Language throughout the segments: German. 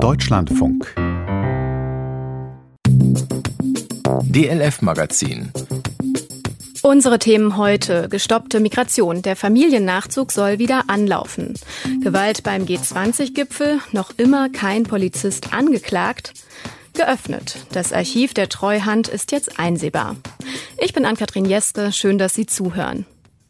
Deutschlandfunk. DLF-Magazin. Unsere Themen heute: gestoppte Migration, der Familiennachzug soll wieder anlaufen. Gewalt beim G20-Gipfel, noch immer kein Polizist angeklagt. Geöffnet, das Archiv der Treuhand ist jetzt einsehbar. Ich bin Ann-Kathrin Jeske, schön, dass Sie zuhören.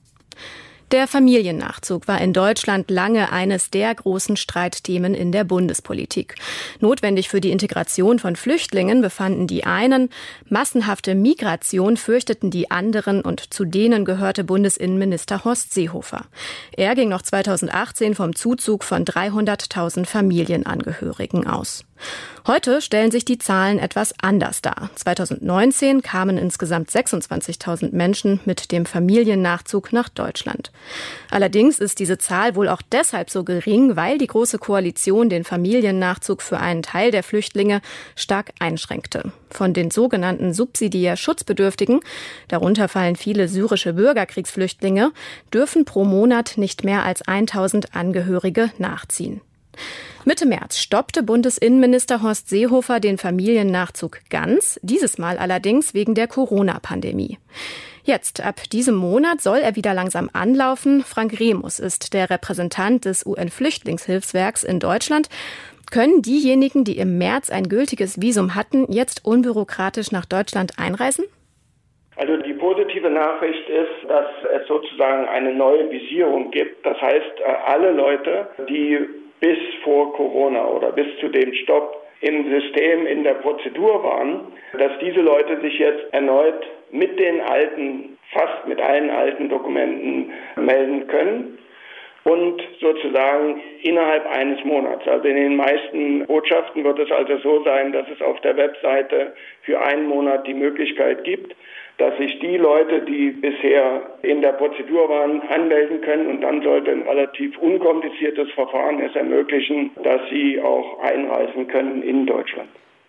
Der Familiennachzug war in Deutschland lange eines der großen Streitthemen in der Bundespolitik. Notwendig für die Integration von Flüchtlingen befanden die einen, massenhafte Migration fürchteten die anderen und zu denen gehörte Bundesinnenminister Horst Seehofer. Er ging noch 2018 vom Zuzug von 300.000 Familienangehörigen aus. Heute stellen sich die Zahlen etwas anders dar. 2019 kamen insgesamt 26.000 Menschen mit dem Familiennachzug nach Deutschland. Allerdings ist diese Zahl wohl auch deshalb so gering, weil die Große Koalition den Familiennachzug für einen Teil der Flüchtlinge stark einschränkte. Von den sogenannten subsidiär Schutzbedürftigen, darunter fallen viele syrische Bürgerkriegsflüchtlinge, dürfen pro Monat nicht mehr als 1.000 Angehörige nachziehen. Mitte März stoppte Bundesinnenminister Horst Seehofer den Familiennachzug ganz, dieses Mal allerdings wegen der Corona-Pandemie. Jetzt, ab diesem Monat, soll er wieder langsam anlaufen. Frank Remus ist der Repräsentant des UN-Flüchtlingshilfswerks in Deutschland. Können diejenigen, die im März ein gültiges Visum hatten, jetzt unbürokratisch nach Deutschland einreisen? Also die positive Nachricht ist, dass es sozusagen eine neue Visierung gibt. Das heißt, alle Leute, die bis vor Corona oder bis zu dem Stopp im System, in der Prozedur waren, dass diese Leute sich jetzt erneut mit den alten, fast mit allen alten Dokumenten melden können und sozusagen innerhalb eines Monats. Also in den meisten Botschaften wird es also so sein, dass es auf der Webseite für einen Monat die Möglichkeit gibt, dass sich die Leute, die bisher in der Prozedur waren, anmelden können und dann sollte ein relativ unkompliziertes Verfahren es ermöglichen, dass sie auch einreisen können in Deutschland.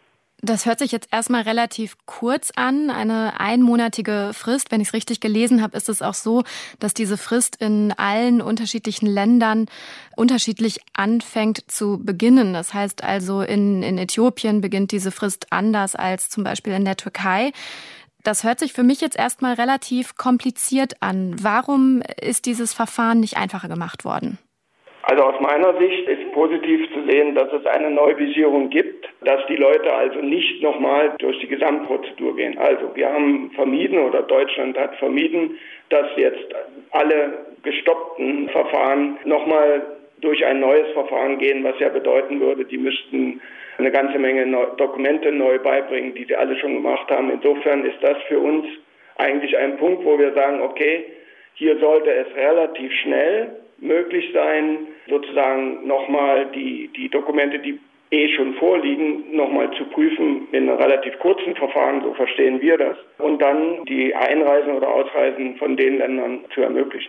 Das hört sich jetzt erstmal relativ kurz an, eine einmonatige Frist. Wenn ich es richtig gelesen habe, ist es auch so, dass diese Frist in allen unterschiedlichen Ländern unterschiedlich anfängt zu beginnen. Das heißt also, in Äthiopien beginnt diese Frist anders als zum Beispiel in der Türkei. Das hört sich für mich jetzt erstmal relativ kompliziert an. Warum ist dieses Verfahren nicht einfacher gemacht worden? Also aus meiner Sicht ist positiv zu sehen, dass es eine Neuvisierung gibt, dass die Leute also nicht nochmal durch die Gesamtprozedur gehen. Also wir haben vermieden oder Deutschland hat vermieden, dass jetzt alle gestoppten Verfahren nochmal durch ein neues Verfahren gehen, was ja bedeuten würde, die müssten eine ganze Menge Dokumente neu beibringen, die sie alle schon gemacht haben. Insofern ist das für uns eigentlich ein Punkt, wo wir sagen, okay, hier sollte es relativ schnell möglich sein, sozusagen nochmal die Dokumente, die schon vorliegen, nochmal zu prüfen in einem relativ kurzen Verfahren, so verstehen wir das, und dann die Einreisen oder Ausreisen von den Ländern zu ermöglichen.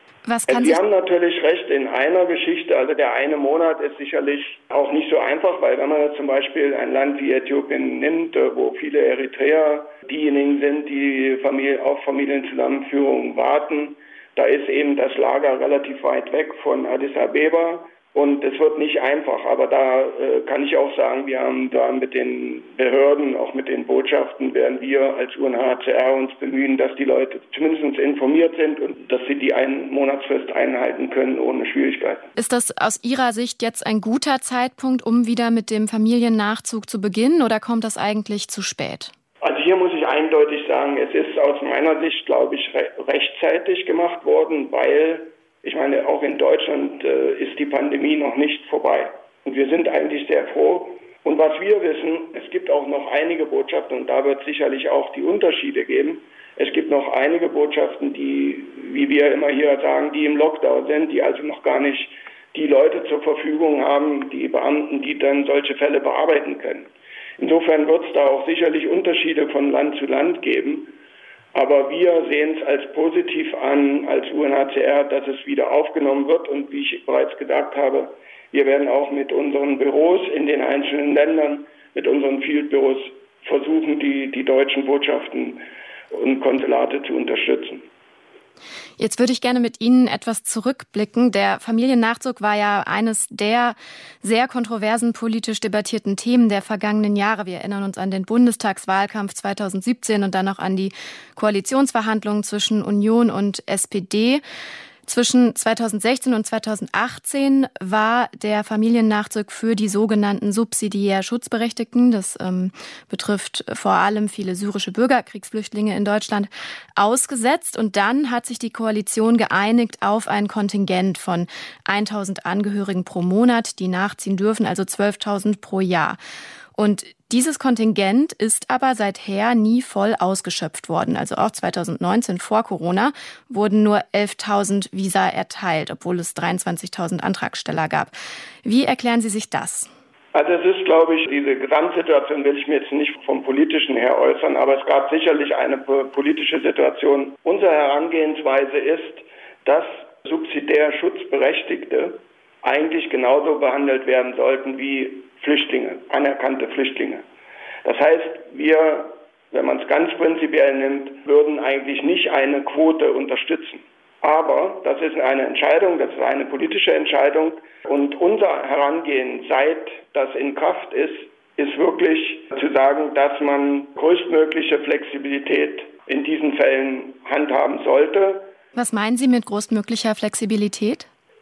Sie haben natürlich recht in einer Geschichte, also der eine Monat ist sicherlich auch nicht so einfach, weil wenn man jetzt zum Beispiel ein Land wie Äthiopien nimmt, wo viele Eritreer diejenigen sind, die auf Familienzusammenführung warten, da ist eben das Lager relativ weit weg von Addis Abeba. Und es wird nicht einfach, aber da kann ich auch sagen, wir haben da mit den Behörden, auch mit den Botschaften, werden wir als UNHCR uns bemühen, dass die Leute zumindest informiert sind und dass sie die Monatsfrist einhalten können ohne Schwierigkeiten. Ist das aus Ihrer Sicht jetzt ein guter Zeitpunkt, um wieder mit dem Familiennachzug zu beginnen, oder kommt das eigentlich zu spät? Also hier muss ich eindeutig sagen, es ist aus meiner Sicht, glaube ich, rechtzeitig gemacht worden, weil ich meine, auch in Deutschland ist die Pandemie noch nicht vorbei. Und wir sind eigentlich sehr froh. Und was wir wissen, es gibt auch noch einige Botschaften, und da wird es sicherlich auch die Unterschiede geben. Es gibt noch einige Botschaften, die, wie wir immer hier sagen, die im Lockdown sind, die also noch gar nicht die Leute zur Verfügung haben, die Beamten, die dann solche Fälle bearbeiten können. Insofern wird es da auch sicherlich Unterschiede von Land zu Land geben. Aber wir sehen es als positiv an, als UNHCR, dass es wieder aufgenommen wird. Und wie ich bereits gesagt habe, wir werden auch mit unseren Büros in den einzelnen Ländern, mit unseren Field-Büros versuchen, die deutschen Botschaften und Konsulate zu unterstützen. Jetzt würde ich gerne mit Ihnen etwas zurückblicken. Der Familiennachzug war ja eines der sehr kontroversen politisch debattierten Themen der vergangenen Jahre. Wir erinnern uns an den Bundestagswahlkampf 2017 und dann auch an die Koalitionsverhandlungen zwischen Union und SPD. Zwischen 2016 und 2018 war der Familiennachzug für die sogenannten subsidiär Schutzberechtigten, das betrifft vor allem viele syrische Bürgerkriegsflüchtlinge in Deutschland, ausgesetzt. Und dann hat sich die Koalition geeinigt auf ein Kontingent von 1.000 Angehörigen pro Monat, die nachziehen dürfen, also 12.000 pro Jahr. Und dieses Kontingent ist aber seither nie voll ausgeschöpft worden. Also auch 2019 vor Corona wurden nur 11.000 Visa erteilt, obwohl es 23.000 Antragsteller gab. Wie erklären Sie sich das? Also es ist, glaube ich, diese Gesamtsituation will ich mir jetzt nicht vom Politischen her äußern, aber es gab sicherlich eine politische Situation. Unsere Herangehensweise ist, dass subsidiär Schutzberechtigte eigentlich genauso behandelt werden sollten wie Flüchtlinge, anerkannte Flüchtlinge. Das heißt, wir, wenn man es ganz prinzipiell nimmt, würden eigentlich nicht eine Quote unterstützen. Aber das ist eine Entscheidung, das ist eine politische Entscheidung. Und unser Herangehen, seit das in Kraft ist, ist wirklich zu sagen, dass man größtmögliche Flexibilität in diesen Fällen handhaben sollte. Was meinen Sie mit größtmöglicher Flexibilität?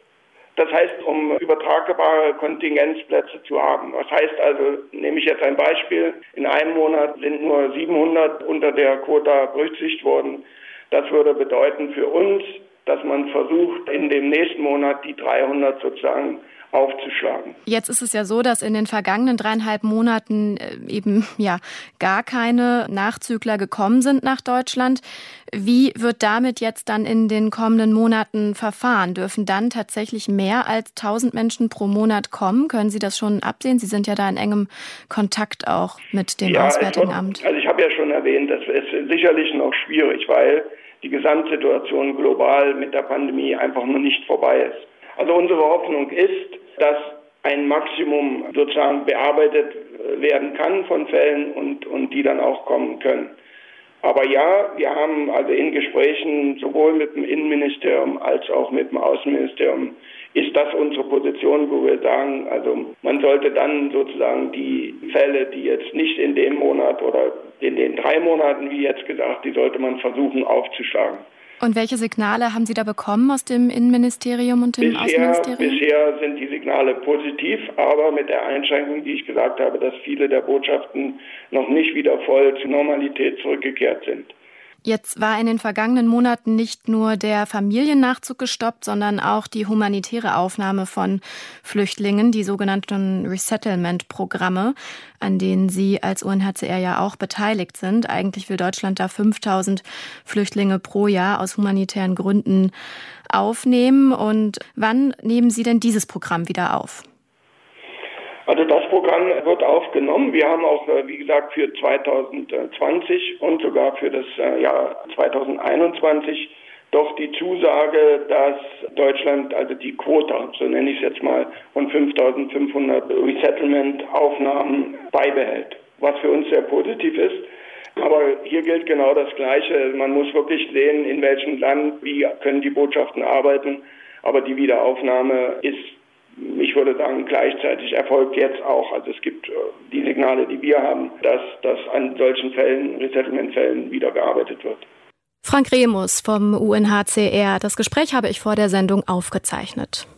Das heißt, um übertragbare Kontingentsplätze zu haben. Das heißt also, nehme ich jetzt ein Beispiel, in einem Monat sind nur 700 unter der Quota berücksichtigt worden. Das würde bedeuten für uns, dass man versucht, in dem nächsten Monat die 300 sozusagen aufzuschlagen. Jetzt ist es ja so, dass in den vergangenen 3,5 Monaten eben gar keine Nachzügler gekommen sind nach Deutschland. Wie wird damit jetzt dann in den kommenden Monaten verfahren? Dürfen dann tatsächlich mehr als 1.000 Menschen pro Monat kommen? Können Sie das schon absehen? Sie sind ja da in engem Kontakt auch mit dem Auswärtigen Amt. Also ich habe ja schon erwähnt, das ist sicherlich noch schwierig, weil die Gesamtsituation global mit der Pandemie einfach noch nicht vorbei ist. Also unsere Hoffnung ist, dass ein Maximum sozusagen bearbeitet werden kann von Fällen und die dann auch kommen können. Aber ja, wir haben also in Gesprächen sowohl mit dem Innenministerium als auch mit dem Außenministerium ist das unsere Position, wo wir sagen, also man sollte dann sozusagen die Fälle, die jetzt nicht in dem Monat oder in den 3 Monaten, wie jetzt gesagt, die sollte man versuchen aufzuschlagen. Und welche Signale haben Sie da bekommen aus dem Innenministerium und dem Außenministerium? Bisher sind die Signale positiv, aber mit der Einschränkung, die ich gesagt habe, dass viele der Botschaften noch nicht wieder voll zur Normalität zurückgekehrt sind. Jetzt war in den vergangenen Monaten nicht nur der Familiennachzug gestoppt, sondern auch die humanitäre Aufnahme von Flüchtlingen, die sogenannten Resettlement-Programme, an denen Sie als UNHCR ja auch beteiligt sind. Eigentlich will Deutschland da 5.000 Flüchtlinge pro Jahr aus humanitären Gründen aufnehmen. Und wann nehmen Sie denn dieses Programm wieder auf? Also das Programm wird aufgenommen. Wir haben auch, wie gesagt, für 2020 und sogar für das Jahr 2021 doch die Zusage, dass Deutschland also die Quota, so nenne ich es jetzt mal, von 5.500 Resettlement-Aufnahmen beibehält, was für uns sehr positiv ist. Aber hier gilt genau das Gleiche. Man muss wirklich sehen, in welchem Land, wie können die Botschaften arbeiten. Aber die Wiederaufnahme ist, ich würde sagen, gleichzeitig erfolgt jetzt auch. Also es gibt die Signale, die wir haben, dass an solchen Fällen, Resettlement-Fällen, wieder gearbeitet wird. Frank Remus vom UNHCR. Das Gespräch habe ich vor der Sendung aufgezeichnet.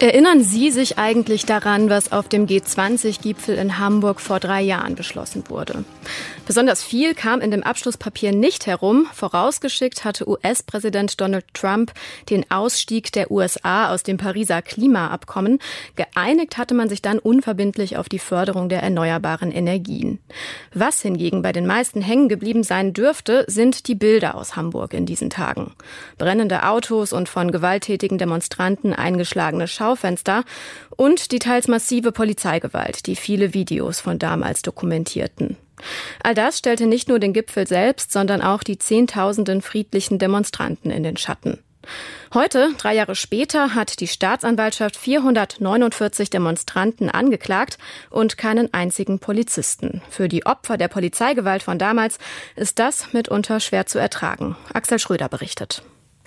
Erinnern Sie sich eigentlich daran, was auf dem G20-Gipfel in Hamburg vor 3 Jahren beschlossen wurde? Besonders viel kam in dem Abschlusspapier nicht herum. Vorausgeschickt hatte US-Präsident Donald Trump den Ausstieg der USA aus dem Pariser Klimaabkommen. Geeinigt hatte man sich dann unverbindlich auf die Förderung der erneuerbaren Energien. Was hingegen bei den meisten hängen geblieben sein dürfte, sind die Bilder aus Hamburg in diesen Tagen. Brennende Autos und von gewalttätigen Demonstranten eingeschlagene Schaufenster und die teils massive Polizeigewalt, die viele Videos von damals dokumentierten. All das stellte nicht nur den Gipfel selbst, sondern auch die Zehntausenden friedlichen Demonstranten in den Schatten. Heute, 3 Jahre später, hat die Staatsanwaltschaft 449 Demonstranten angeklagt und keinen einzigen Polizisten. Für die Opfer der Polizeigewalt von damals ist das mitunter schwer zu ertragen. Axel Schröder berichtet.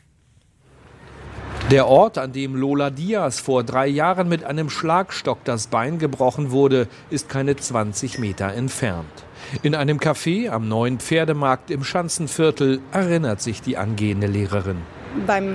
Der Ort, an dem Lola Diaz vor 3 Jahren mit einem Schlagstock das Bein gebrochen wurde, ist keine 20 Meter entfernt. In einem Café am neuen Pferdemarkt im Schanzenviertel erinnert sich die angehende Lehrerin. Beim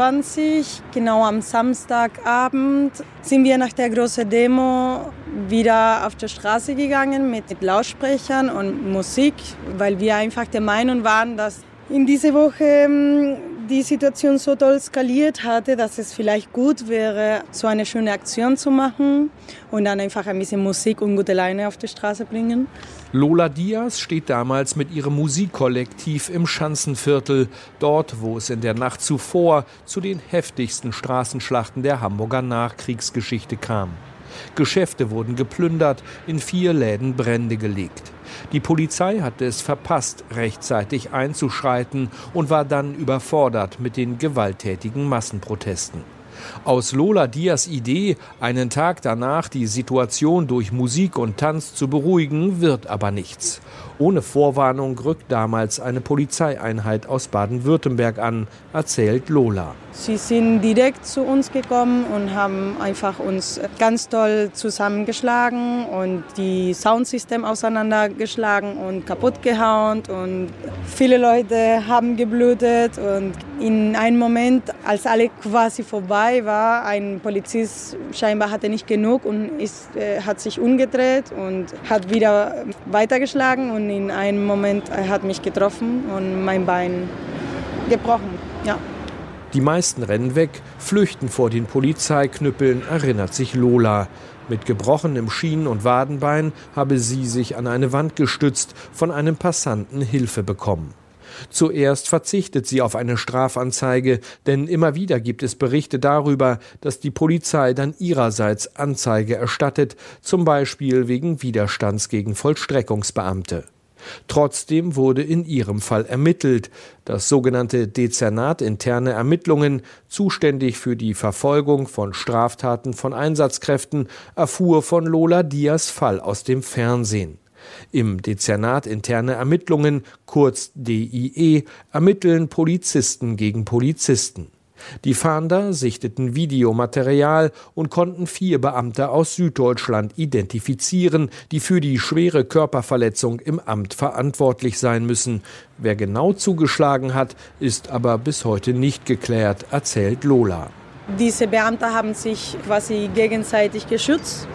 G20, genau am Samstagabend, sind wir nach der großen Demo wieder auf die Straße gegangen mit Lautsprechern und Musik, weil wir einfach der Meinung waren, dass in dieser Woche die Situation so doll skaliert hatte, dass es vielleicht gut wäre, so eine schöne Aktion zu machen und dann einfach ein bisschen Musik und gute Laune auf die Straße bringen. Lola Diaz steht damals mit ihrem Musikkollektiv im Schanzenviertel, dort, wo es in der Nacht zuvor zu den heftigsten Straßenschlachten der Hamburger Nachkriegsgeschichte kam. Geschäfte wurden geplündert, in 4 Läden Brände gelegt. Die Polizei hatte es verpasst, rechtzeitig einzuschreiten und war dann überfordert mit den gewalttätigen Massenprotesten. Aus Lola Diaz' Idee, einen Tag danach die Situation durch Musik und Tanz zu beruhigen, wird aber nichts. Ohne Vorwarnung rückt damals eine Polizeieinheit aus Baden-Württemberg an, erzählt Lola. Sie sind direkt zu uns gekommen und haben einfach uns ganz doll zusammengeschlagen und die Soundsystem auseinandergeschlagen und kaputt gehauen. Und viele Leute haben geblutet. Und in einem Moment, als alle quasi vorbei war, ein Polizist scheinbar hatte nicht genug und hat sich umgedreht und hat wieder weitergeschlagen. Und in einem Moment hat mich getroffen und mein Bein gebrochen. Ja. Die meisten rennen weg, flüchten vor den Polizeiknüppeln, erinnert sich Lola. Mit gebrochenem Schien- und Wadenbein habe sie sich an eine Wand gestützt, von einem Passanten Hilfe bekommen. Zuerst verzichtet sie auf eine Strafanzeige, denn immer wieder gibt es Berichte darüber, dass die Polizei dann ihrerseits Anzeige erstattet, zum Beispiel wegen Widerstands gegen Vollstreckungsbeamte. Trotzdem wurde in ihrem Fall ermittelt. Das sogenannte Dezernat interne Ermittlungen, zuständig für die Verfolgung von Straftaten von Einsatzkräften, erfuhr von Lola Diaz' Fall aus dem Fernsehen. Im Dezernat interne Ermittlungen, kurz DIE, ermitteln Polizisten gegen Polizisten. Die Fahnder sichteten Videomaterial und konnten 4 Beamte aus Süddeutschland identifizieren, die für die schwere Körperverletzung im Amt verantwortlich sein müssen. Wer genau zugeschlagen hat, ist aber bis heute nicht geklärt, erzählt Lola. Diese Beamte haben sich quasi gegenseitig geschützt.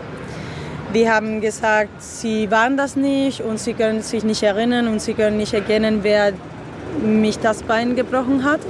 Die haben gesagt, sie waren das nicht und sie können sich nicht erinnern und sie können nicht erkennen, wer mich das Bein gebrochen hat.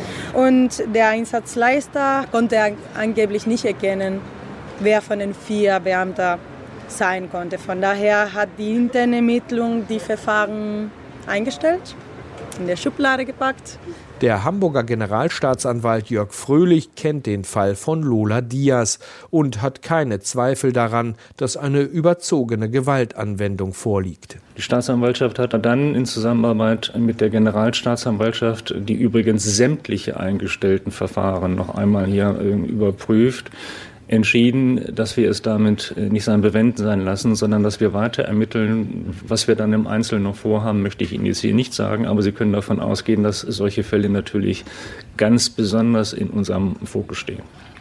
Und der Einsatzleiter konnte angeblich nicht erkennen, wer von den 4 Beamten sein konnte. Von daher hat die interne Ermittlung die Verfahren eingestellt, in der Schublade gepackt. Der Hamburger Generalstaatsanwalt Jörg Fröhlich kennt den Fall von Lola Diaz und hat keine Zweifel daran, dass eine überzogene Gewaltanwendung vorliegt. Die Staatsanwaltschaft hat dann in Zusammenarbeit mit der Generalstaatsanwaltschaft die übrigens sämtliche eingestellten Verfahren noch einmal hier überprüft, entschieden, dass wir es damit nicht sein Bewenden sein lassen, sondern dass wir weiter ermitteln. Was wir dann im Einzelnen noch vorhaben, möchte ich Ihnen jetzt hier nicht sagen, aber Sie können davon ausgehen, dass solche Fälle natürlich ganz besonders in unserem Fokus stehen.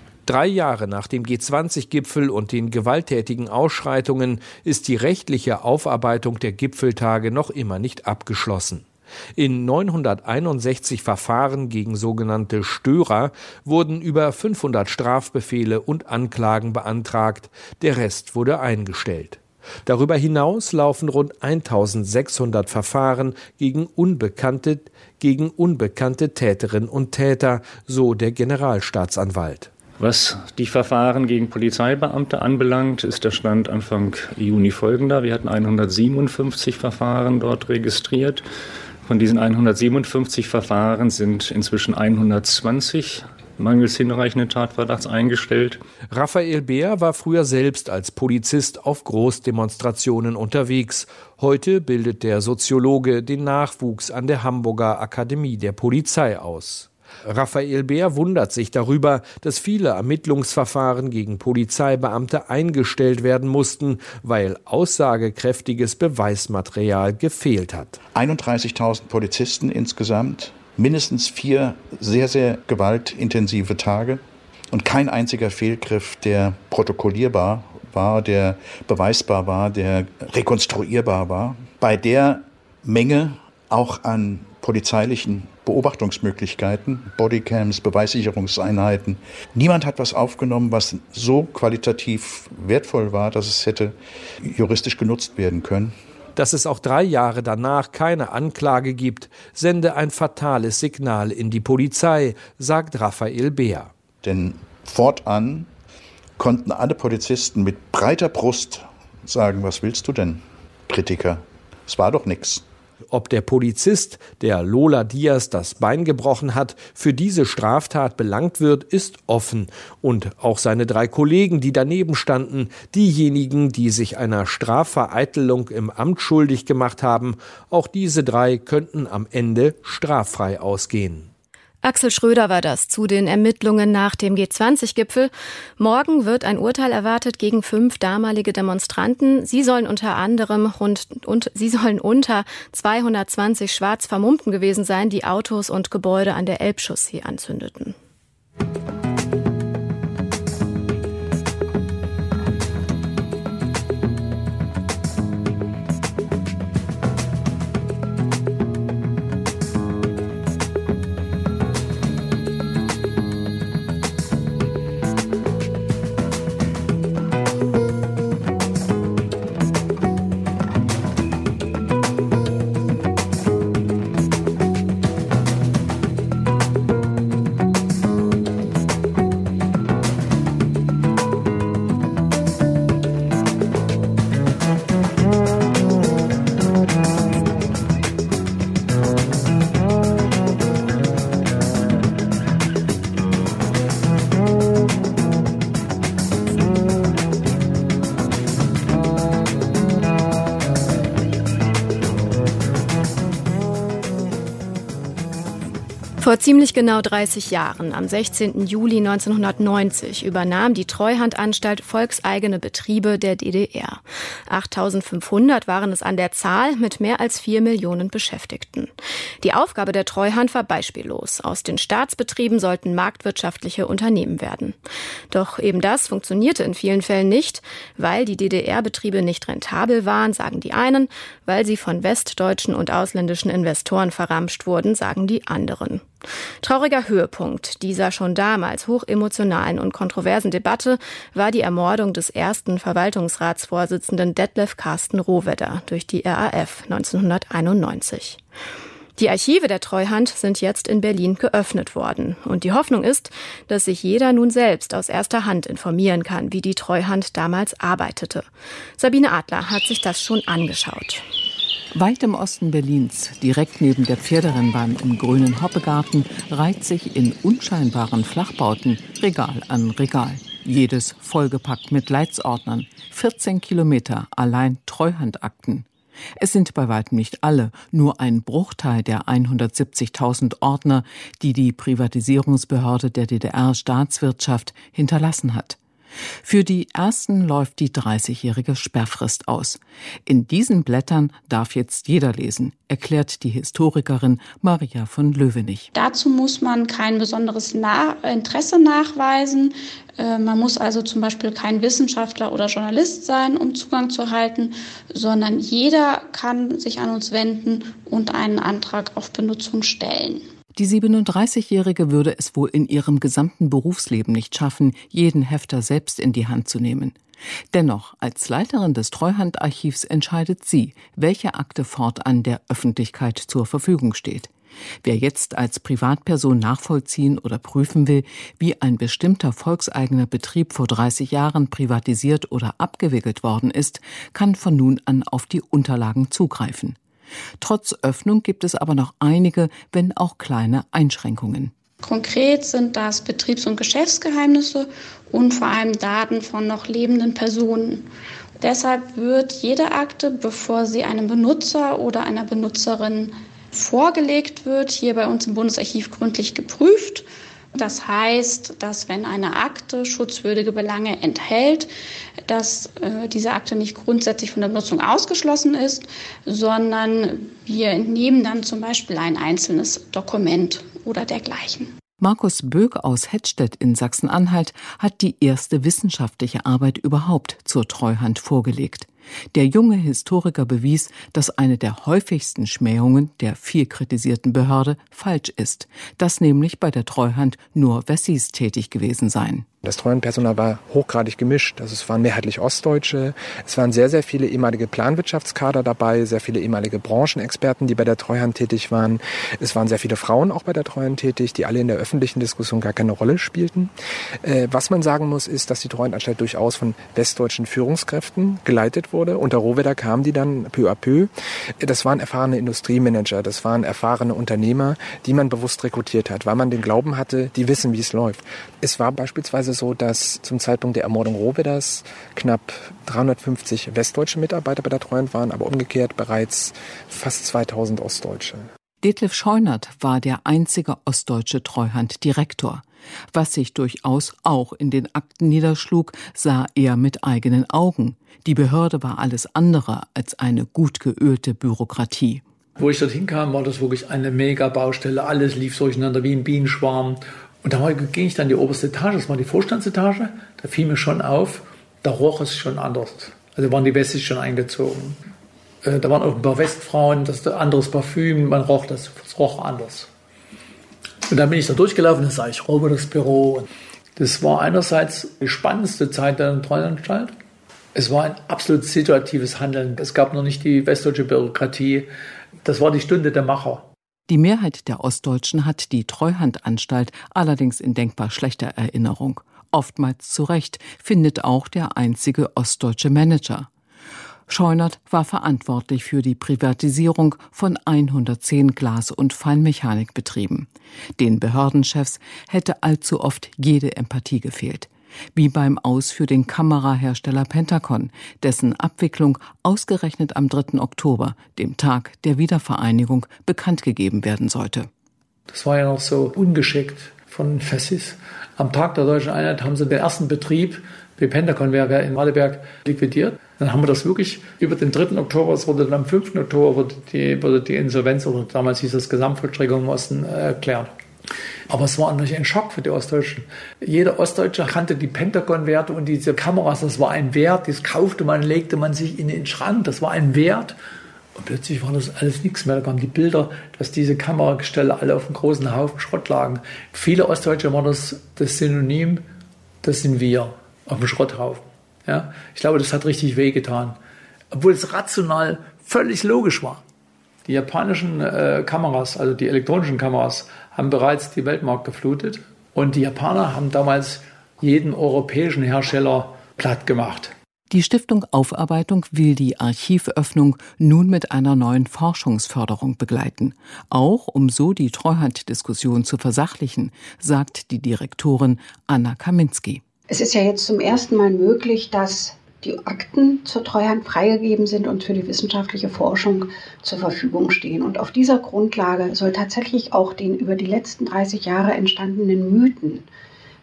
3 Jahre nach dem G20-Gipfel und den gewalttätigen Ausschreitungen ist die rechtliche Aufarbeitung der Gipfeltage noch immer nicht abgeschlossen. In 961 Verfahren gegen sogenannte Störer wurden über 500 Strafbefehle und Anklagen beantragt. Der Rest wurde eingestellt. Darüber hinaus laufen rund 1600 Verfahren gegen unbekannte Täterinnen und Täter, so der Generalstaatsanwalt. Was die Verfahren gegen Polizeibeamte anbelangt, ist der Stand Anfang Juni folgender. Wir hatten 157 Verfahren dort registriert. Von diesen 157 Verfahren sind inzwischen 120 mangels hinreichenden Tatverdachts eingestellt. Raphael Behr war früher selbst als Polizist auf Großdemonstrationen unterwegs. Heute bildet der Soziologe den Nachwuchs an der Hamburger Akademie der Polizei aus. Raphael Behr wundert sich darüber, dass viele Ermittlungsverfahren gegen Polizeibeamte eingestellt werden mussten, weil aussagekräftiges Beweismaterial gefehlt hat. 31.000 Polizisten insgesamt, mindestens 4 sehr, sehr gewaltintensive Tage und kein einziger Fehlgriff, der protokollierbar war, der beweisbar war, der rekonstruierbar war. Bei der Menge auch an polizeilichen Beobachtungsmöglichkeiten, Bodycams, Beweissicherungseinheiten. Niemand hat was aufgenommen, was so qualitativ wertvoll war, dass es hätte juristisch genutzt werden können. Dass es auch 3 Jahre danach keine Anklage gibt, sende ein fatales Signal in die Polizei, sagt Raphael Behr. Denn fortan konnten alle Polizisten mit breiter Brust sagen, was willst du denn, Kritiker? Es war doch nichts. Ob der Polizist, der Lola Diaz das Bein gebrochen hat, für diese Straftat belangt wird, ist offen. Und auch seine 3 Kollegen, die daneben standen, diejenigen, die sich einer Strafvereitelung im Amt schuldig gemacht haben, auch diese 3 könnten am Ende straffrei ausgehen. Axel Schröder war das zu den Ermittlungen nach dem G20-Gipfel. Morgen wird ein Urteil erwartet gegen 5 damalige Demonstranten. Sie sollen unter 220 schwarz Vermummten gewesen sein, die Autos und Gebäude an der Elbchaussee anzündeten. Vor ziemlich genau 30 Jahren, am 16. Juli 1990, übernahm die Treuhandanstalt volkseigene Betriebe der DDR. 8.500 waren es an der Zahl mit mehr als 4 Millionen Beschäftigten. Die Aufgabe der Treuhand war beispiellos. Aus den Staatsbetrieben sollten marktwirtschaftliche Unternehmen werden. Doch eben das funktionierte in vielen Fällen nicht, weil die DDR-Betriebe nicht rentabel waren, sagen die einen, weil sie von westdeutschen und ausländischen Investoren verramscht wurden, sagen die anderen. Trauriger Höhepunkt dieser schon damals hochemotionalen und kontroversen Debatte war die Ermordung des ersten Verwaltungsratsvorsitzenden Detlef Carsten Rohwedder durch die RAF 1991. Die Archive der Treuhand sind jetzt in Berlin geöffnet worden. Und die Hoffnung ist, dass sich jeder nun selbst aus erster Hand informieren kann, wie die Treuhand damals arbeitete. Sabine Adler hat sich das schon angeschaut. Weit im Osten Berlins, direkt neben der Pferderennbahn im grünen Hoppegarten, reiht sich in unscheinbaren Flachbauten Regal an Regal. Jedes vollgepackt mit Leitsordnern. 14 Kilometer allein Treuhandakten. Es sind bei weitem nicht alle, nur ein Bruchteil der 170.000 Ordner, die die Privatisierungsbehörde der DDR-Staatswirtschaft hinterlassen hat. Für die ersten läuft die 30-jährige Sperrfrist aus. In diesen Blättern darf jetzt jeder lesen, erklärt die Historikerin Maria von Löwenich. Dazu muss man kein besonderes Interesse nachweisen. Man muss also zum Beispiel kein Wissenschaftler oder Journalist sein, um Zugang zu erhalten, sondern jeder kann sich an uns wenden und einen Antrag auf Benutzung stellen. Die 37-Jährige würde es wohl in ihrem gesamten Berufsleben nicht schaffen, jeden Hefter selbst in die Hand zu nehmen. Dennoch, als Leiterin des Treuhandarchivs entscheidet sie, welche Akte fortan der Öffentlichkeit zur Verfügung steht. Wer jetzt als Privatperson nachvollziehen oder prüfen will, wie ein bestimmter volkseigener Betrieb vor 30 Jahren privatisiert oder abgewickelt worden ist, kann von nun an auf die Unterlagen zugreifen. Trotz Öffnung gibt es aber noch einige, wenn auch kleine Einschränkungen. Konkret sind das Betriebs- und Geschäftsgeheimnisse und vor allem Daten von noch lebenden Personen. Deshalb wird jede Akte, bevor sie einem Benutzer oder einer Benutzerin vorgelegt wird, hier bei uns im Bundesarchiv gründlich geprüft. Das heißt, dass wenn eine Akte schutzwürdige Belange enthält, dass diese Akte nicht grundsätzlich von der Benutzung ausgeschlossen ist, sondern wir entnehmen dann zum Beispiel ein einzelnes Dokument oder dergleichen. Markus Böck aus Hettstedt in Sachsen-Anhalt hat die erste wissenschaftliche Arbeit überhaupt zur Treuhand vorgelegt. Der junge Historiker bewies, dass eine der häufigsten Schmähungen der viel kritisierten Behörde falsch ist, dass nämlich bei der Treuhand nur Wessis tätig gewesen seien. Das Treuhandpersonal war hochgradig gemischt. Also es waren mehrheitlich Ostdeutsche. Es waren sehr, sehr viele ehemalige Planwirtschaftskader dabei, sehr viele ehemalige Branchenexperten, die bei der Treuhand tätig waren. Es waren sehr viele Frauen auch bei der Treuhand tätig, die alle in der öffentlichen Diskussion gar keine Rolle spielten. Was man sagen muss, ist, dass die Treuhandanstalt durchaus von westdeutschen Führungskräften geleitet wurde. Unter Rohwedder kamen die dann peu à peu. Das waren erfahrene Industriemanager, das waren erfahrene Unternehmer, die man bewusst rekrutiert hat, weil man den Glauben hatte, die wissen, wie es läuft. Es war beispielsweise so, dass zum Zeitpunkt der Ermordung Rohwedders knapp 350 westdeutsche Mitarbeiter bei der Treuhand waren, aber umgekehrt bereits fast 2000 Ostdeutsche. Detlef Scheunert war der einzige ostdeutsche Treuhanddirektor. Was sich durchaus auch in den Akten niederschlug, sah er mit eigenen Augen. Die Behörde war alles andere als eine gut geölte Bürokratie. Wo ich dorthin kam, war das wirklich eine Mega-Baustelle. Alles lief durcheinander wie ein Bienenschwarm. Und da ging ich dann die oberste Etage, das war die Vorstandsetage. Da fiel mir schon auf, da roch es schon anders. Also waren die Wessis schon eingezogen. Da waren auch ein paar Westfrauen, das ist ein anderes Parfüm, das roch anders. Und dann bin ich da durchgelaufen, da sah ich Rohwedders Büro. Das war einerseits die spannendste Zeit der Treuhandanstalt. Es war ein absolut situatives Handeln. Es gab noch nicht die westdeutsche Bürokratie. Das war die Stunde der Macher. Die Mehrheit der Ostdeutschen hat die Treuhandanstalt allerdings in denkbar schlechter Erinnerung. Oftmals zu Recht, findet auch der einzige ostdeutsche Manager. Scheunert war verantwortlich für die Privatisierung von 110 Glas- und Feinmechanikbetrieben. Den Behördenchefs hätte allzu oft jede Empathie gefehlt. Wie beim Aus für den Kamerahersteller Pentacon, dessen Abwicklung ausgerechnet am 3. Oktober, dem Tag der Wiedervereinigung, bekannt gegeben werden sollte. Das war ja noch so ungeschickt von Wessis. Am Tag der Deutschen Einheit haben sie den ersten Betrieb, die Pentacon-Werke in Radeberg, liquidiert. Dann haben wir das wirklich über den 3. Oktober, es wurde dann am 5. Oktober wurde die Insolvenz, oder damals hieß das Gesamtvollstreckung im Osten, erklärt. Aber es war natürlich ein Schock für die Ostdeutschen. Jeder Ostdeutsche kannte die Pentagon-Werte und diese Kameras, das war ein Wert, das kaufte man, legte man sich in den Schrank, das war ein Wert. Und plötzlich war das alles nichts mehr. Da kamen die Bilder, dass diese Kameragestelle alle auf einem großen Haufen Schrott lagen. Viele Ostdeutsche waren das Synonym, das sind wir, auf dem Schrotthaufen. Ja? Ich glaube, das hat richtig wehgetan. Obwohl es rational völlig logisch war. Die japanischen Kameras, also die elektronischen Kameras, haben bereits die Weltmarkt geflutet. Und die Japaner haben damals jeden europäischen Hersteller platt gemacht. Die Stiftung Aufarbeitung will die Archivöffnung nun mit einer neuen Forschungsförderung begleiten. Auch um so die Treuhanddiskussion zu versachlichen, sagt die Direktorin Anna Kaminski. Es ist ja jetzt zum ersten Mal möglich, dass die Akten zur Treuhand freigegeben sind und für die wissenschaftliche Forschung zur Verfügung stehen. Und auf dieser Grundlage soll tatsächlich auch den über die letzten 30 Jahre entstandenen Mythen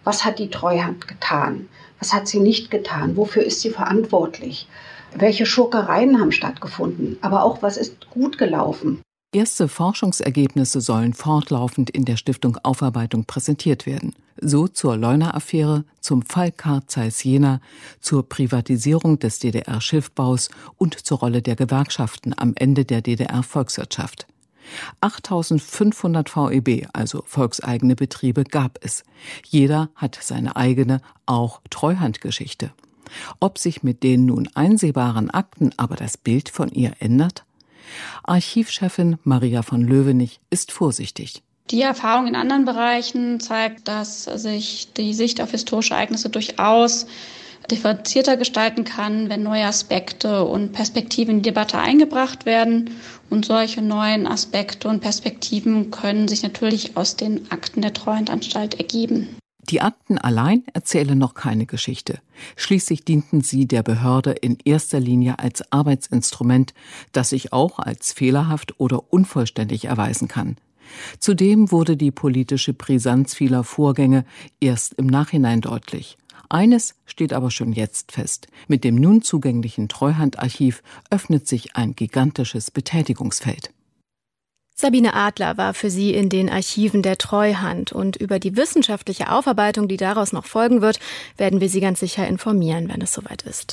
Was hat die Treuhand getan? Was hat sie nicht getan? Wofür ist sie verantwortlich? Welche Schurkereien haben stattgefunden? Aber auch, was ist gut gelaufen? Erste Forschungsergebnisse sollen fortlaufend in der Stiftung Aufarbeitung präsentiert werden. So zur Leuna-Affäre, zum Fall Carl Zeiss Jena, zur Privatisierung des DDR-Schiffbaus und zur Rolle der Gewerkschaften am Ende der DDR-Volkswirtschaft. 8.500 VEB, also volkseigene Betriebe, gab es. Jeder hat seine eigene, auch Treuhandgeschichte. Ob sich mit den nun einsehbaren Akten aber das Bild von ihr ändert? Archivchefin Maria von Löwenich ist vorsichtig. Die Erfahrung in anderen Bereichen zeigt, dass sich die Sicht auf historische Ereignisse durchaus differenzierter gestalten kann, wenn neue Aspekte und Perspektiven in die Debatte eingebracht werden. Und solche neuen Aspekte und Perspektiven können sich natürlich aus den Akten der Treuhandanstalt ergeben. Die Akten allein erzählen noch keine Geschichte. Schließlich dienten sie der Behörde in erster Linie als Arbeitsinstrument, das sich auch als fehlerhaft oder unvollständig erweisen kann. Zudem wurde die politische Brisanz vieler Vorgänge erst im Nachhinein deutlich. Eines steht aber schon jetzt fest. Mit dem nun zugänglichen Treuhandarchiv öffnet sich ein gigantisches Betätigungsfeld. Sabine Adler war für Sie in den Archiven der Treuhand. Und über die wissenschaftliche Aufarbeitung, die daraus noch folgen wird, werden wir Sie ganz sicher informieren, wenn es soweit ist.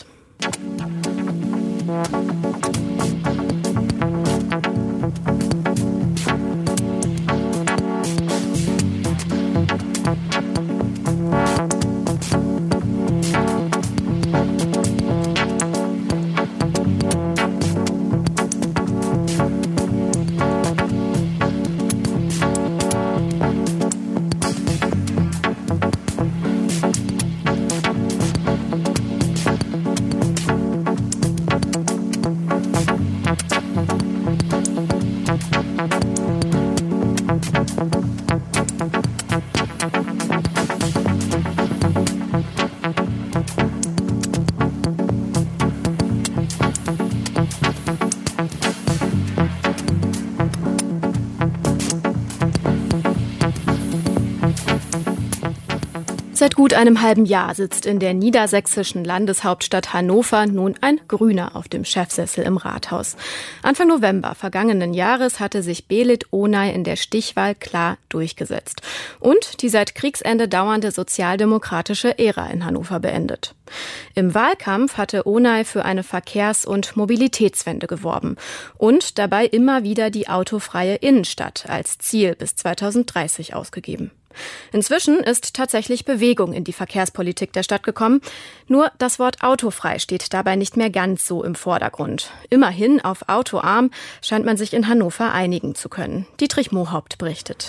Seit gut einem halben Jahr sitzt in der niedersächsischen Landeshauptstadt Hannover nun ein Grüner auf dem Chefsessel im Rathaus. Anfang November vergangenen Jahres hatte sich Belit Onay in der Stichwahl klar durchgesetzt und die seit Kriegsende dauernde sozialdemokratische Ära in Hannover beendet. Im Wahlkampf hatte Onay für eine Verkehrs- und Mobilitätswende geworben und dabei immer wieder die autofreie Innenstadt als Ziel bis 2030 ausgegeben. Inzwischen ist tatsächlich Bewegung in die Verkehrspolitik der Stadt gekommen. Nur das Wort autofrei steht dabei nicht mehr ganz so im Vordergrund. Immerhin auf autoarm scheint man sich in Hannover einigen zu können. Dietrich Mohaupt berichtet.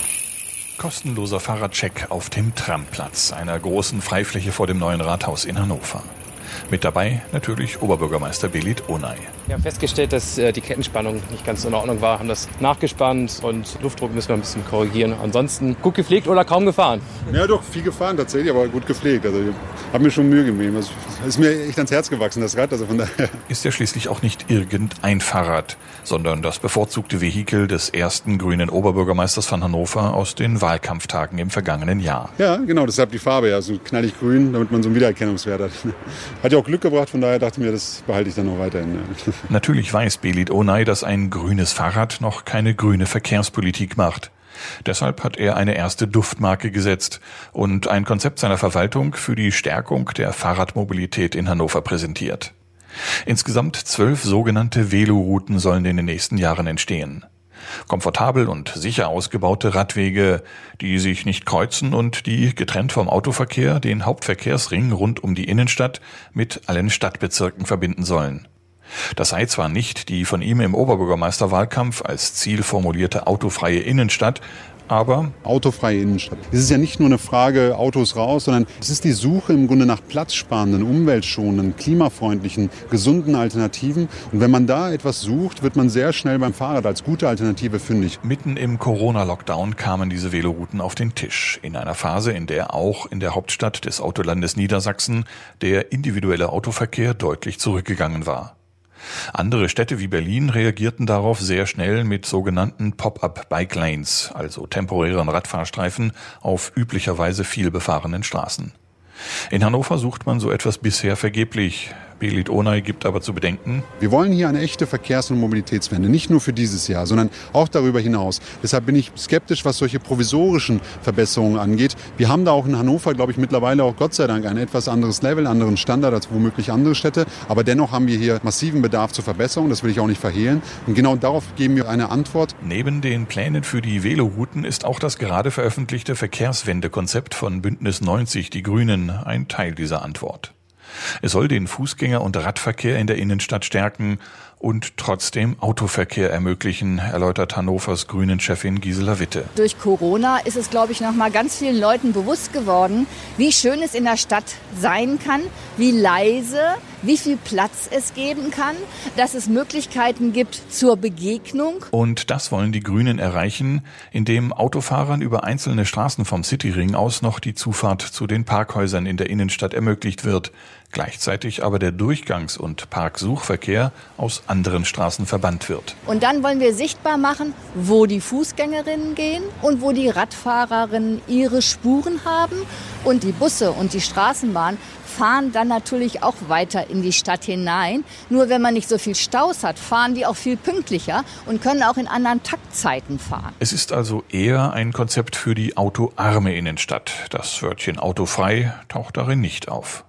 Kostenloser Fahrradcheck auf dem Tramplatz, einer großen Freifläche vor dem neuen Rathaus in Hannover. Mit dabei natürlich Oberbürgermeister Belit Onay. Wir haben festgestellt, dass die Kettenspannung nicht ganz in Ordnung war, haben das nachgespannt und Luftdruck müssen wir ein bisschen korrigieren. Ansonsten gut gepflegt oder kaum gefahren? Ja doch, viel gefahren tatsächlich, aber gut gepflegt. Also ich habe mir schon Mühe gegeben. Es ist mir echt ans Herz gewachsen, das Rad. Also von daher. Ist ja schließlich auch nicht irgendein Fahrrad, sondern das bevorzugte Vehikel des ersten grünen Oberbürgermeisters von Hannover aus den Wahlkampftagen im vergangenen Jahr. Ja, genau, deshalb die Farbe, ja, so knallig grün, damit man so einen Wiedererkennungswert hat. Hat ja auch Glück gebracht, von daher dachte ich mir, das behalte ich dann noch weiterhin. Ja. Natürlich weiß Belit Onay, dass ein grünes Fahrrad noch keine grüne Verkehrspolitik macht. Deshalb hat er eine erste Duftmarke gesetzt und ein Konzept seiner Verwaltung für die Stärkung der Fahrradmobilität in Hannover präsentiert. Insgesamt 12 sogenannte Velorouten sollen in den nächsten Jahren entstehen. Komfortabel und sicher ausgebaute Radwege, die sich nicht kreuzen und die, getrennt vom Autoverkehr, den Hauptverkehrsring rund um die Innenstadt mit allen Stadtbezirken verbinden sollen. Das sei zwar nicht die von ihm im Oberbürgermeisterwahlkampf als Ziel formulierte autofreie Innenstadt, aber autofreie Innenstadt. Es ist ja nicht nur eine Frage Autos raus, sondern es ist die Suche im Grunde nach platzsparenden, umweltschonenden, klimafreundlichen, gesunden Alternativen. Und wenn man da etwas sucht, wird man sehr schnell beim Fahrrad als gute Alternative fündig. Mitten im Corona-Lockdown kamen diese Velorouten auf den Tisch. In einer Phase, in der auch in der Hauptstadt des Autolandes Niedersachsen der individuelle Autoverkehr deutlich zurückgegangen war. Andere Städte wie Berlin reagierten darauf sehr schnell mit sogenannten Pop-up-Bike-Lanes, also temporären Radfahrstreifen auf üblicherweise viel befahrenen Straßen. In Hannover sucht man so etwas bisher vergeblich. Belit Onay gibt aber zu bedenken: Wir wollen hier eine echte Verkehrs- und Mobilitätswende, nicht nur für dieses Jahr, sondern auch darüber hinaus. Deshalb bin ich skeptisch, was solche provisorischen Verbesserungen angeht. Wir haben da auch in Hannover, glaube ich, mittlerweile auch Gott sei Dank ein etwas anderes Level, anderen Standard als womöglich andere Städte. Aber dennoch haben wir hier massiven Bedarf zur Verbesserung, das will ich auch nicht verhehlen. Und genau darauf geben wir eine Antwort. Neben den Plänen für die Velorouten ist auch das gerade veröffentlichte Verkehrswendekonzept von Bündnis 90, die Grünen, ein Teil dieser Antwort. Es soll den Fußgänger- und Radverkehr in der Innenstadt stärken und trotzdem Autoverkehr ermöglichen, erläutert Hannovers Grünen-Chefin Gisela Witte. Durch Corona ist es, glaube ich, noch mal ganz vielen Leuten bewusst geworden, wie schön es in der Stadt sein kann, wie leise, wie viel Platz es geben kann, dass es Möglichkeiten gibt zur Begegnung. Und das wollen die Grünen erreichen, indem Autofahrern über einzelne Straßen vom Cityring aus noch die Zufahrt zu den Parkhäusern in der Innenstadt ermöglicht wird, gleichzeitig aber der Durchgangs- und Parksuchverkehr aus anderen Straßen verbannt wird. Und dann wollen wir sichtbar machen, wo die Fußgängerinnen gehen und wo die Radfahrerinnen ihre Spuren haben. Und die Busse und die Straßenbahn fahren dann natürlich auch weiter in die Stadt hinein. Nur wenn man nicht so viel Staus hat, fahren die auch viel pünktlicher und können auch in anderen Taktzeiten fahren. Es ist also eher ein Konzept für die autoarme Innenstadt. Das Wörtchen autofrei taucht darin nicht auf.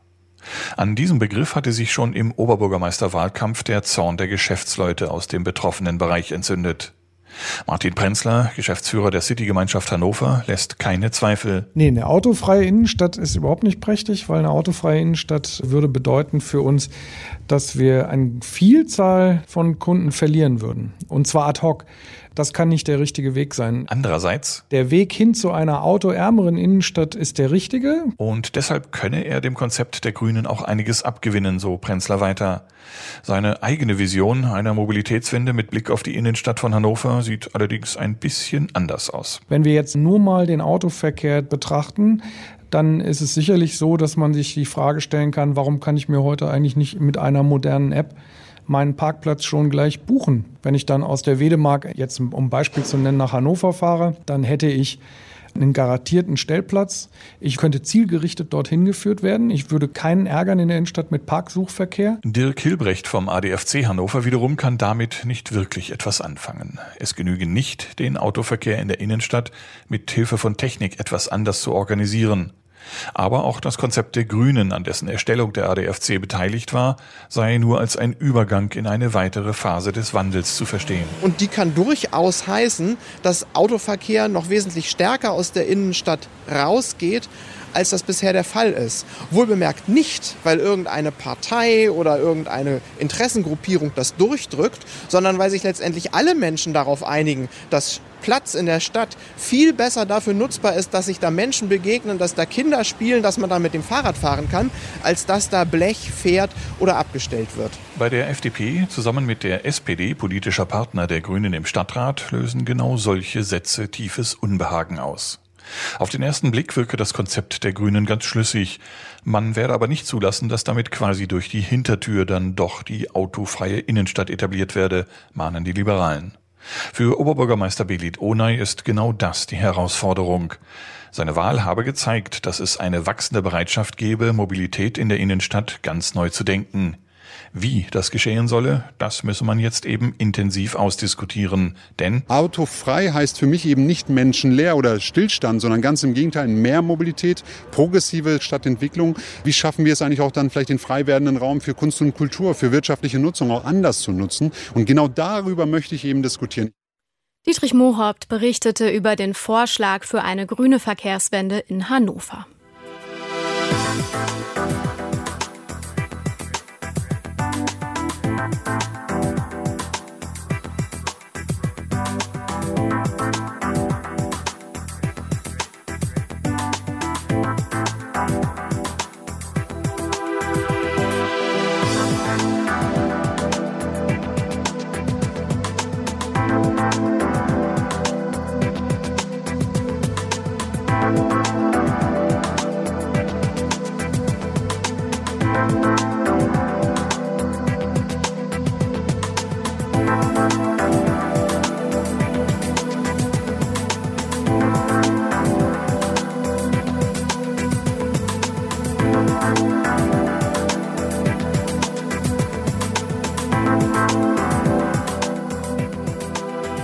An diesem Begriff hatte sich schon im Oberbürgermeisterwahlkampf der Zorn der Geschäftsleute aus dem betroffenen Bereich entzündet. Martin Prenzler, Geschäftsführer der City-Gemeinschaft Hannover, lässt keine Zweifel. Nee, eine autofreie Innenstadt ist überhaupt nicht prächtig, weil eine autofreie Innenstadt würde bedeuten für uns, dass wir eine Vielzahl von Kunden verlieren würden. Und zwar ad hoc. Das kann nicht der richtige Weg sein. Andererseits: Der Weg hin zu einer autoärmeren Innenstadt ist der richtige. Und deshalb könne er dem Konzept der Grünen auch einiges abgewinnen, so Prenzler weiter. Seine eigene Vision einer Mobilitätswende mit Blick auf die Innenstadt von Hannover sieht allerdings ein bisschen anders aus. Wenn wir jetzt nur mal den Autoverkehr betrachten, dann ist es sicherlich so, dass man sich die Frage stellen kann, warum kann ich mir heute eigentlich nicht mit einer modernen App meinen Parkplatz schon gleich buchen? Wenn ich dann aus der Wedemark, jetzt um Beispiel zu nennen, nach Hannover fahre, dann hätte ich einen garantierten Stellplatz. Ich könnte zielgerichtet dorthin geführt werden. Ich würde keinen ärgern in der Innenstadt mit Parksuchverkehr. Dirk Hilbrecht vom ADFC Hannover wiederum kann damit nicht wirklich etwas anfangen. Es genüge nicht, den Autoverkehr in der Innenstadt mit Hilfe von Technik etwas anders zu organisieren. Aber auch das Konzept der Grünen, an dessen Erstellung der ADFC beteiligt war, sei nur als ein Übergang in eine weitere Phase des Wandels zu verstehen. Und die kann durchaus heißen, dass Autoverkehr noch wesentlich stärker aus der Innenstadt rausgeht, als das bisher der Fall ist. Wohlbemerkt nicht, weil irgendeine Partei oder irgendeine Interessengruppierung das durchdrückt, sondern weil sich letztendlich alle Menschen darauf einigen, dass Platz in der Stadt viel besser dafür nutzbar ist, dass sich da Menschen begegnen, dass da Kinder spielen, dass man da mit dem Fahrrad fahren kann, als dass da Blech fährt oder abgestellt wird. Bei der FDP zusammen mit der SPD, politischer Partner der Grünen im Stadtrat, lösen genau solche Sätze tiefes Unbehagen aus. Auf den ersten Blick wirke das Konzept der Grünen ganz schlüssig. Man werde aber nicht zulassen, dass damit quasi durch die Hintertür dann doch die autofreie Innenstadt etabliert werde, mahnen die Liberalen. Für Oberbürgermeister Belit Onay ist genau das die Herausforderung. Seine Wahl habe gezeigt, dass es eine wachsende Bereitschaft gebe, Mobilität in der Innenstadt ganz neu zu denken. Wie das geschehen solle, das müsse man jetzt eben intensiv ausdiskutieren. Denn autofrei heißt für mich eben nicht menschenleer oder Stillstand, sondern ganz im Gegenteil mehr Mobilität, progressive Stadtentwicklung. Wie schaffen wir es eigentlich auch dann vielleicht den frei werdenden Raum für Kunst und Kultur, für wirtschaftliche Nutzung auch anders zu nutzen? Und genau darüber möchte ich eben diskutieren. Dietrich Mohaupt berichtete über den Vorschlag für eine grüne Verkehrswende in Hannover.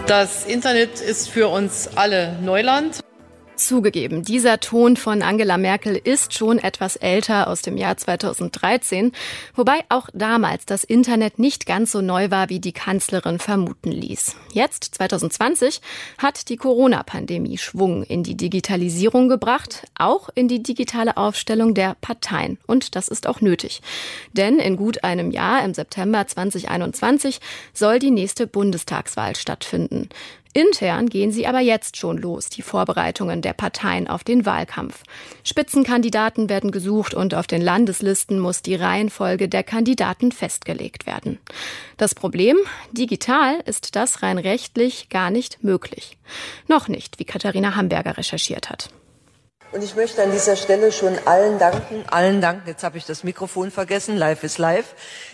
Das Internet ist für uns alle Neuland. Zugegeben, dieser Ton von Angela Merkel ist schon etwas älter, aus dem Jahr 2013, wobei auch damals das Internet nicht ganz so neu war, wie die Kanzlerin vermuten ließ. Jetzt, 2020, hat die Corona-Pandemie Schwung in die Digitalisierung gebracht, auch in die digitale Aufstellung der Parteien. Und das ist auch nötig. Denn in gut einem Jahr, im September 2021, soll die nächste Bundestagswahl stattfinden. Intern gehen sie aber jetzt schon los, die Vorbereitungen der Parteien auf den Wahlkampf. Spitzenkandidaten werden gesucht und auf den Landeslisten muss die Reihenfolge der Kandidaten festgelegt werden. Das Problem? Digital ist das rein rechtlich gar nicht möglich. Noch nicht, wie Katharina Hamburger recherchiert hat. Und ich möchte an dieser Stelle schon allen danken, jetzt habe ich das Mikrofon vergessen, live ist live.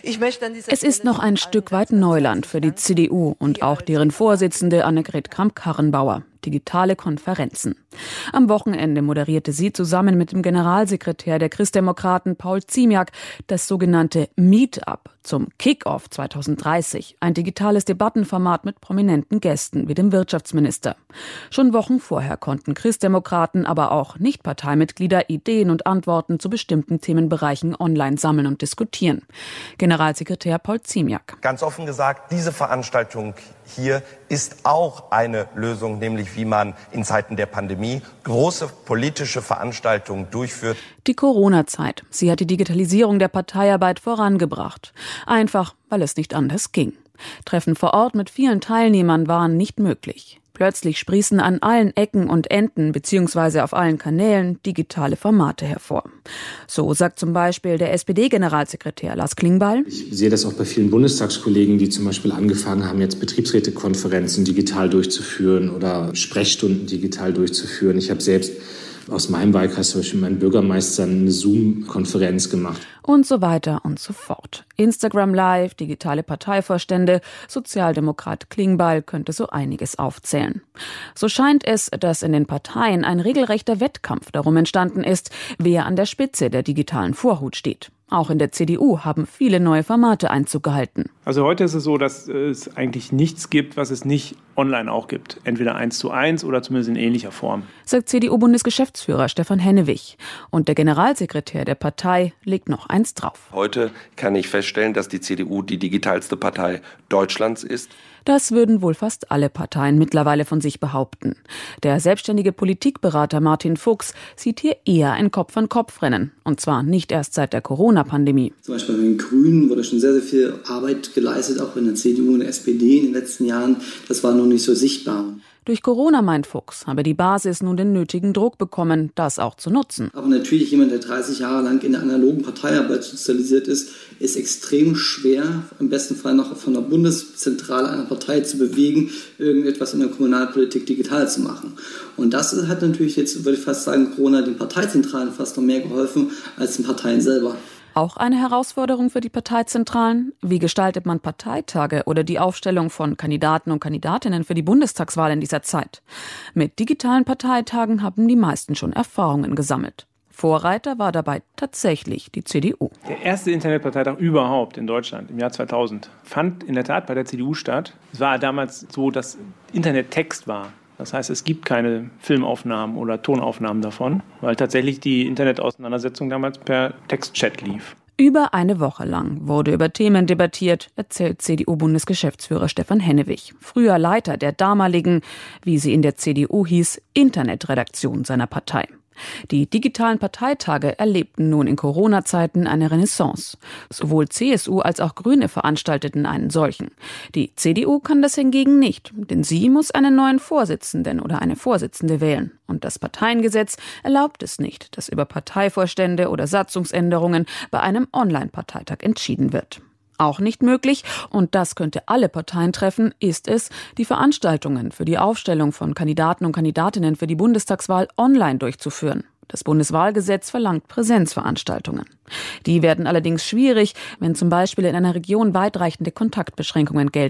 Es ist noch ein Stück weit Neuland für die CDU und auch deren Vorsitzende Annegret Kramp-Karrenbauer. Digitale Konferenzen. Am Wochenende moderierte sie zusammen mit dem Generalsekretär der Christdemokraten Paul Ziemiak das sogenannte Meetup zum Kick-Off 2030, ein digitales Debattenformat mit prominenten Gästen wie dem Wirtschaftsminister. Schon Wochen vorher konnten Christdemokraten, aber auch Nicht-Parteimitglieder Ideen und Antworten zu bestimmten Themenbereichen online sammeln und diskutieren. Generalsekretär Paul Ziemiak. Ganz offen gesagt, diese Veranstaltung hier ist auch eine Lösung, nämlich wie man in Zeiten der Pandemie große politische Veranstaltungen durchführt. Die Corona-Zeit, sie hat die Digitalisierung der Parteiarbeit vorangebracht. Einfach, weil es nicht anders ging. Treffen vor Ort mit vielen Teilnehmern waren nicht möglich. Plötzlich sprießen an allen Ecken und Enden bzw. auf allen Kanälen digitale Formate hervor. So sagt zum Beispiel der SPD-Generalsekretär Lars Klingbeil. Ich sehe das auch bei vielen Bundestagskollegen, die zum Beispiel angefangen haben, jetzt Betriebsrätekonferenzen digital durchzuführen oder Sprechstunden digital durchzuführen. Ich habe selbst aus meinem Wahlkreis zum Beispiel meinen Bürgermeistern eine Zoom-Konferenz gemacht. Und so weiter und so fort. Instagram Live, digitale Parteivorstände, Sozialdemokrat Klingbeil könnte so einiges aufzählen. So scheint es, dass in den Parteien ein regelrechter Wettkampf darum entstanden ist, wer an der Spitze der digitalen Vorhut steht. Auch in der CDU haben viele neue Formate Einzug gehalten. Also heute ist es so, dass es eigentlich nichts gibt, was es nicht online auch gibt. Entweder 1:1 oder zumindest in ähnlicher Form. Sagt CDU-Bundesgeschäftsführer Stefan Hennewig. Und der Generalsekretär der Partei legt noch eins drauf. Heute kann ich feststellen, dass die CDU die digitalste Partei Deutschlands ist. Das würden wohl fast alle Parteien mittlerweile von sich behaupten. Der selbstständige Politikberater Martin Fuchs sieht hier eher ein Kopf-an-Kopf-Rennen. Und zwar nicht erst seit der Corona-Pandemie. Zum Beispiel bei den Grünen wurde schon sehr, sehr viel Arbeit geleistet, auch in der CDU und der SPD in den letzten Jahren. Das war noch nicht so sichtbar. Durch Corona, meint Fuchs, habe die Basis nun den nötigen Druck bekommen, das auch zu nutzen. Aber natürlich jemand, der 30 Jahre lang in der analogen Parteiarbeit sozialisiert ist extrem schwer, im besten Fall noch von der Bundeszentrale einer Partei zu bewegen, irgendetwas in der Kommunalpolitik digital zu machen. Und das hat natürlich jetzt, würde ich fast sagen, Corona den Parteizentralen fast noch mehr geholfen als den Parteien selber. Auch eine Herausforderung für die Parteizentralen? Wie gestaltet man Parteitage oder die Aufstellung von Kandidaten und Kandidatinnen für die Bundestagswahl in dieser Zeit? Mit digitalen Parteitagen haben die meisten schon Erfahrungen gesammelt. Vorreiter war dabei tatsächlich die CDU. Der erste Internetparteitag überhaupt in Deutschland im Jahr 2000 fand in der Tat bei der CDU statt. Es war damals so, dass Internet Text war. Das heißt, es gibt keine Filmaufnahmen oder Tonaufnahmen davon, weil tatsächlich die Internetauseinandersetzung damals per Textchat lief. Über eine Woche lang wurde über Themen debattiert, erzählt CDU-Bundesgeschäftsführer Stefan Hennewig, früher Leiter der damaligen, wie sie in der CDU hieß, Internetredaktion seiner Partei. Die digitalen Parteitage erlebten nun in Corona-Zeiten eine Renaissance. Sowohl CSU als auch Grüne veranstalteten einen solchen. Die CDU kann das hingegen nicht, denn sie muss einen neuen Vorsitzenden oder eine Vorsitzende wählen. Und das Parteiengesetz erlaubt es nicht, dass über Parteivorstände oder Satzungsänderungen bei einem Online-Parteitag entschieden wird. Auch nicht möglich, und das könnte alle Parteien treffen, ist es, die Veranstaltungen für die Aufstellung von Kandidaten und Kandidatinnen für die Bundestagswahl online durchzuführen. Das Bundeswahlgesetz verlangt Präsenzveranstaltungen. Die werden allerdings schwierig, wenn zum Beispiel in einer Region weitreichende Kontaktbeschränkungen gelten.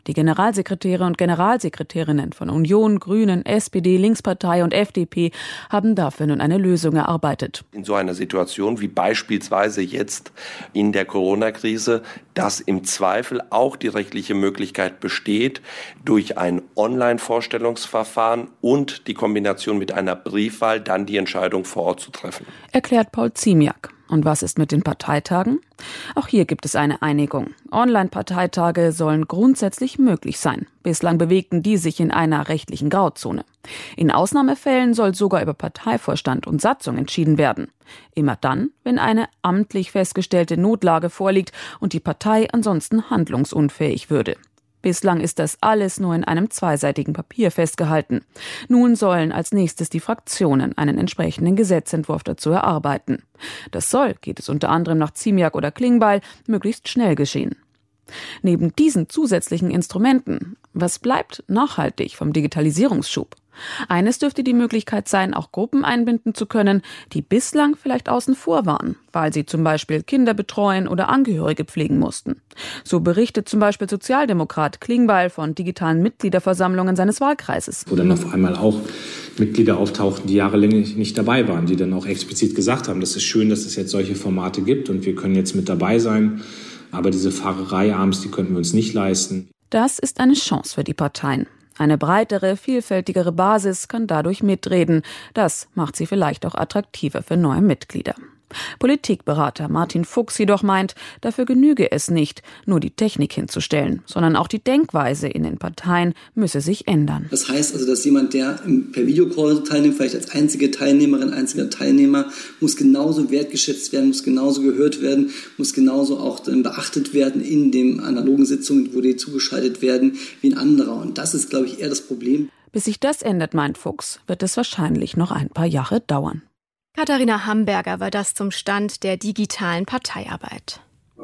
Die Generalsekretäre und Generalsekretärinnen von Union, Grünen, SPD, Linkspartei und FDP haben dafür nun eine Lösung erarbeitet. In so einer Situation wie beispielsweise jetzt in der Corona-Krise, dass im Zweifel auch die rechtliche Möglichkeit besteht, durch ein Online-Vorstellungsverfahren und die Kombination mit einer Briefwahl dann die Entscheidung vor Ort zu treffen. Erklärt Paul Ziemiak. Und was ist mit den Parteitagen? Auch hier gibt es eine Einigung. Online-Parteitage sollen grundsätzlich möglich sein. Bislang bewegten die sich in einer rechtlichen Grauzone. In Ausnahmefällen soll sogar über Parteivorstand und Satzung entschieden werden. Immer dann, wenn eine amtlich festgestellte Notlage vorliegt und die Partei ansonsten handlungsunfähig würde. Bislang ist das alles nur in einem zweiseitigen Papier festgehalten. Nun sollen als nächstes die Fraktionen einen entsprechenden Gesetzentwurf dazu erarbeiten. Das soll, geht es unter anderem nach Ziemiak oder Klingbeil, möglichst schnell geschehen. Neben diesen zusätzlichen Instrumenten, was bleibt nachhaltig vom Digitalisierungsschub? Eines dürfte die Möglichkeit sein, auch Gruppen einbinden zu können, die bislang vielleicht außen vor waren, weil sie zum Beispiel Kinder betreuen oder Angehörige pflegen mussten. So berichtet zum Beispiel Sozialdemokrat Klingbeil von digitalen Mitgliederversammlungen seines Wahlkreises. Wo dann auf einmal auch Mitglieder auftauchten, die jahrelang nicht dabei waren, die dann auch explizit gesagt haben, das ist schön, dass es jetzt solche Formate gibt und wir können jetzt mit dabei sein, aber diese Fahrerei abends, die könnten wir uns nicht leisten. Das ist eine Chance für die Parteien. Eine breitere, vielfältigere Basis kann dadurch mitreden. Das macht sie vielleicht auch attraktiver für neue Mitglieder. Politikberater Martin Fuchs jedoch meint, dafür genüge es nicht, nur die Technik hinzustellen, sondern auch die Denkweise in den Parteien müsse sich ändern. Das heißt also, dass jemand, der per Videocall teilnimmt, vielleicht als einzige Teilnehmerin, einziger Teilnehmer, muss genauso wertgeschätzt werden, muss genauso gehört werden, muss genauso auch beachtet werden in den analogen Sitzungen, wo die zugeschaltet werden, wie ein anderer. Und das ist, glaube ich, eher das Problem. Bis sich das ändert, meint Fuchs, wird es wahrscheinlich noch ein paar Jahre dauern. Katharina Hamberger war das zum Stand der digitalen Parteiarbeit.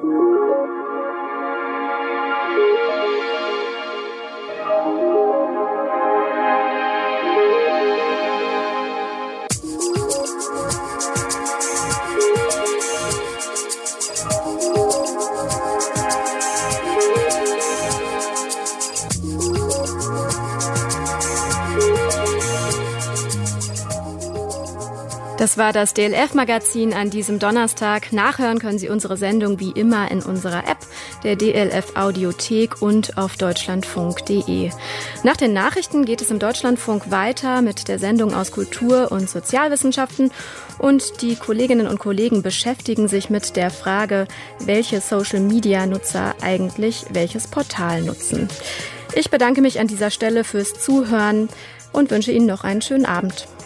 Das war das DLF-Magazin an diesem Donnerstag. Nachhören können Sie unsere Sendung wie immer in unserer App, der DLF-Audiothek und auf deutschlandfunk.de. Nach den Nachrichten geht es im Deutschlandfunk weiter mit der Sendung aus Kultur- und Sozialwissenschaften. Und die Kolleginnen und Kollegen beschäftigen sich mit der Frage, welche Social-Media-Nutzer eigentlich welches Portal nutzen. Ich bedanke mich an dieser Stelle fürs Zuhören und wünsche Ihnen noch einen schönen Abend.